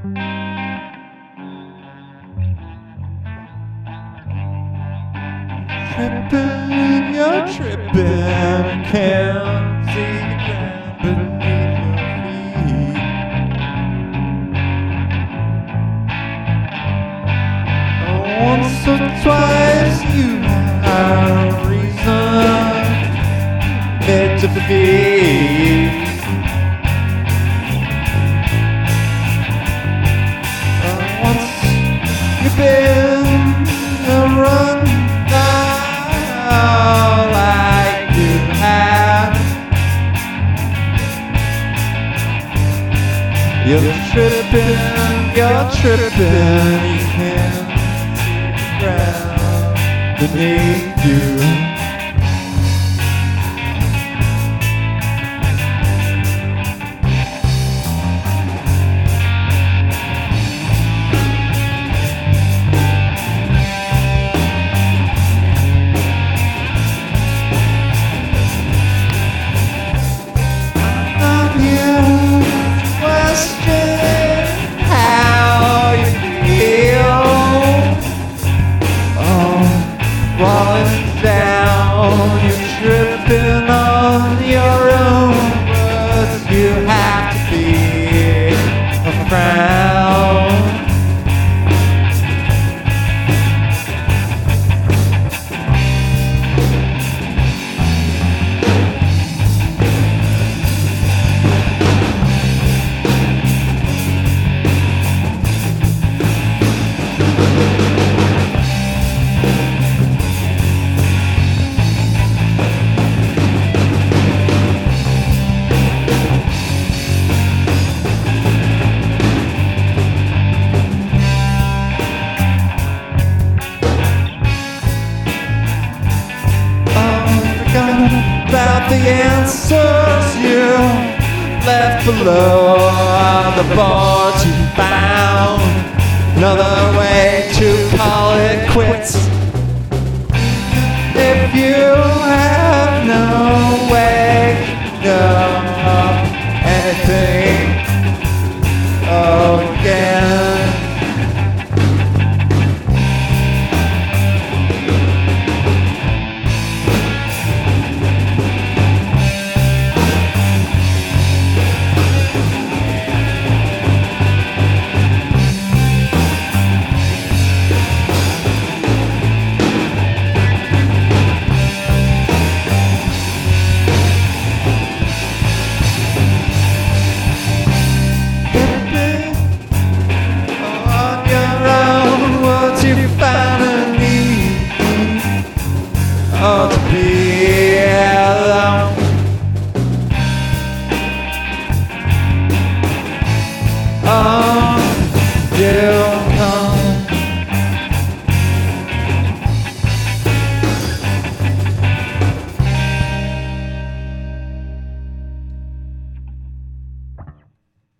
Tripping, you're tripping, can't see the ground beneath your feet. Once or twice you have reason meant to be. Once you've been a run like you have, you're tripping, you can't see the ground beneath you. You're tripping on your own, but you have to be a frown. About the answers you left below on the board you found. Another way to call it quits. If you have no way to know anything again. You finally need to be